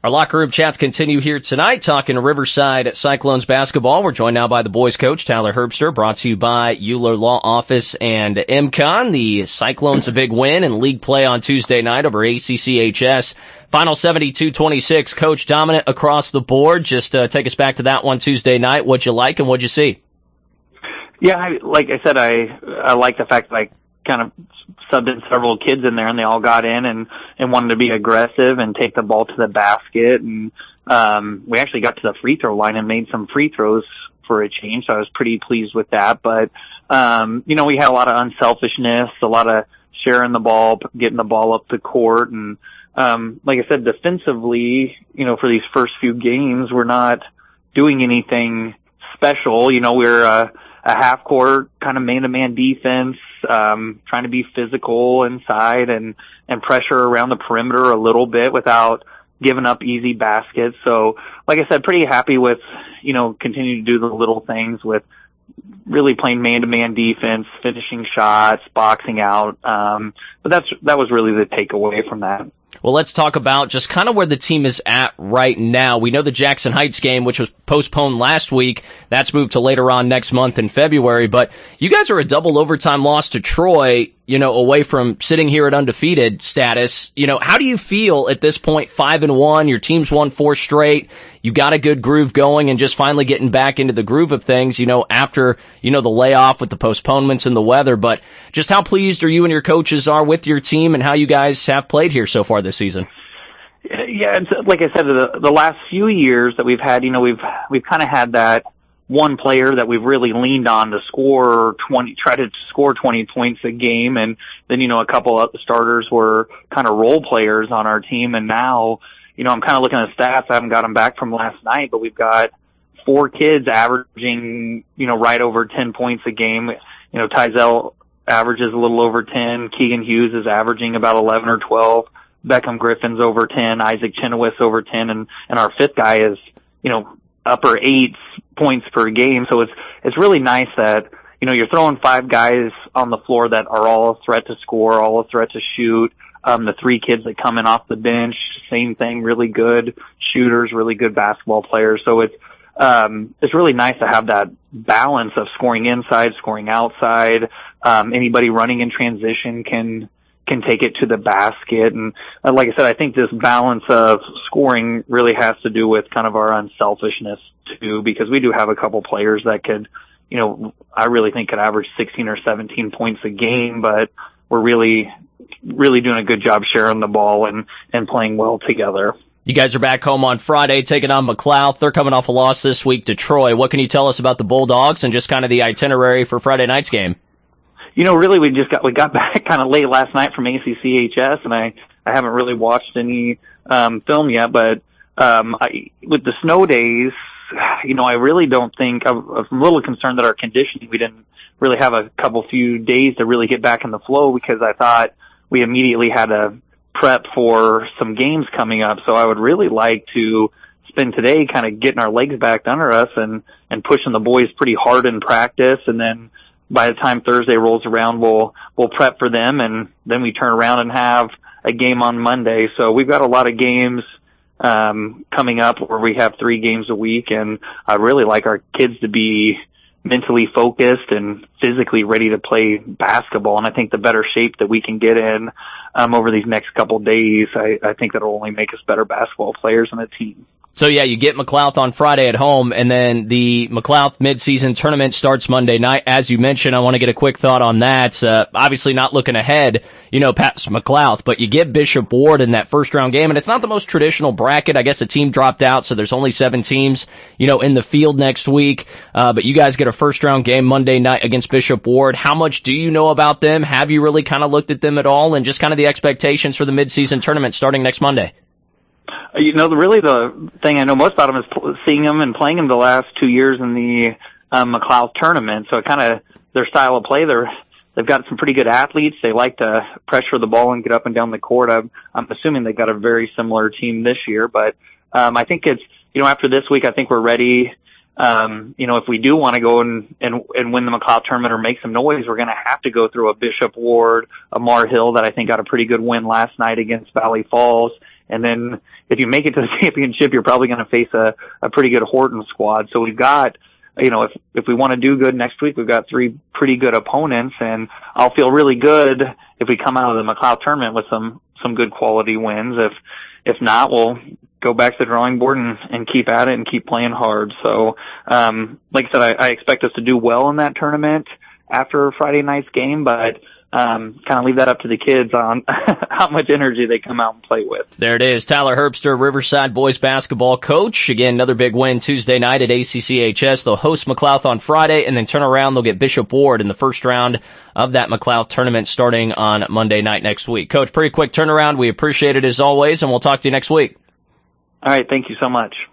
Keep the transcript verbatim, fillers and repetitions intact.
Our locker room chats continue here tonight, talking Riverside Cyclones basketball. We're joined now by the boys coach, Tyler Herbster, brought to you by Euler Law Office and M CON. The Cyclones a big win in league play on Tuesday night over A C C H S. Final seventy-two twenty-six. Coach, dominant across the board. Just uh, take us back to that one Tuesday night. What'd you like and what'd you see? Yeah, I, like I said, I I like the fact that I kind of subbed in several kids in there, and they all got in and, and wanted to be aggressive and take the ball to the basket. And um, we actually got to the free throw line and made some free throws for a change, so I was pretty pleased with that. But, um, you know, we had a lot of unselfishness, a lot of sharing the ball, getting the ball up the court. And um, like I said, defensively, you know, for these first few games, we're not doing anything special. You know, we're uh, a half-court kind of man-to-man defense, um, trying to be physical inside and, and pressure around the perimeter a little bit without giving up easy baskets. So, like I said, pretty happy with, you know, continuing to do the little things with really playing man-to-man defense, finishing shots, boxing out. Um, but that's that was really the takeaway from that. Well, let's talk about just kind of where the team is at right now. We know the Jackson Heights game, which was postponed last week, that's moved to later on next month in February. But you guys are a double overtime loss to Troy, you know, away from sitting here at undefeated status. You know, how do you feel at this point, five and one? Your team's won four straight. You got a good groove going and just finally getting back into the groove of things, you know, after, you know, the layoff with the postponements and the weather. But just how pleased are you and your coaches are with your team and how you guys have played here so far this season? Yeah, it's, like I said, the, the last few years that we've had, you know, we've we've kind of had that one player that we've really leaned on to score twenty, try to score twenty points a game, and then, you know, a couple of the starters were kind of role players on our team, and now, you know, I'm kind of looking at stats. I haven't got them back from last night, but we've got four kids averaging, you know, right over ten points a game. You know, Tyzel averages a little over ten. Keegan Hughes is averaging about eleven or twelve. Beckham Griffin's over ten. Isaac Chenoweth over ten. And, and our fifth guy is, you know, upper eights points per game. So it's, it's really nice that, you know, you're throwing five guys on the floor that are all a threat to score, all a threat to shoot. Um, the three kids that come in off the bench, same thing, really good shooters, really good basketball players. So it's, um, it's really nice to have that balance of scoring inside, scoring outside. Um, anybody running in transition can, can take it to the basket. And uh, like I said, I think this balance of scoring really has to do with kind of our unselfishness too, because we do have a couple players that could, you know, I really think could average sixteen or seventeen points a game, but we're really, really doing a good job sharing the ball and, and playing well together. You guys are back home on Friday taking on McLouth. They're coming off a loss this week to Troy. What can you tell us about the Bulldogs and just kind of the itinerary for Friday night's game? You know, really, we just got, we got back kind of late last night from A C C H S, and I, I haven't really watched any, um, film yet, but, um, I, with the snow days, you know, I really don't think, I'm, I'm a little concerned that our conditioning, we didn't really have a couple few days to really get back in the flow, because I thought we immediately had to prep for some games coming up. So I would really like to spend today kind of getting our legs back under us and, and pushing the boys pretty hard in practice, and then by the time Thursday rolls around, we'll, we'll prep for them, and then we turn around and have a game on Monday. So we've got a lot of games, um, coming up where we have three games a week, and I'd really like our kids to be mentally focused and physically ready to play basketball. And I think the better shape that we can get in, um, over these next couple of days, I, I think that'll only make us better basketball players on the team. So, yeah, you get McLouth on Friday at home, and then the McLouth midseason tournament starts Monday night. As you mentioned, I want to get a quick thought on that. Uh, obviously not looking ahead, you know, past McLouth, but you get Bishop Ward in that first-round game, and it's not the most traditional bracket. I guess a team dropped out, so there's only seven teams, you know, in the field next week. Uh, but you guys get a first-round game Monday night against Bishop Ward. How much do you know about them? Have you really kind of looked at them at all, and just kind of the expectations for the midseason tournament starting next Monday? You know, really the thing I know most about them is seeing them and playing them the last two years in the um, McLouth tournament. So kind of their style of play, they're, they've got some pretty good athletes. They like to pressure the ball and get up and down the court. I'm, I'm assuming they've got a very similar team this year. But um, I think it's, you know, after this week, I think we're ready. Um, you know, if we do want to go and, and, and win the McLouth tournament or make some noise, we're going to have to go through a Bishop Ward, a Mar Hill that I think got a pretty good win last night against Valley Falls, And then if you make it to the championship, you're probably going to face a, a pretty good Horton squad. So we've got, you know, if, if we want to do good next week, we've got three pretty good opponents, and I'll feel really good if we come out of the McLeod tournament with some, some good quality wins. If, if not, we'll go back to the drawing board and, and keep at it and keep playing hard. So, um, like I said, I, I expect us to do well in that tournament after Friday night's game, but Um, kind of leave that up to the kids on how much energy they come out and play with. There it is. Tyler Herbster, Riverside boys basketball coach. Again, another big win Tuesday night at A C C H S. They'll host McLouth on Friday and then turn around. They'll get Bishop Ward in the first round of that McLouth tournament starting on Monday night next week. Coach, pretty quick turnaround. We appreciate it as always, and we'll talk to you next week. All right. Thank you so much.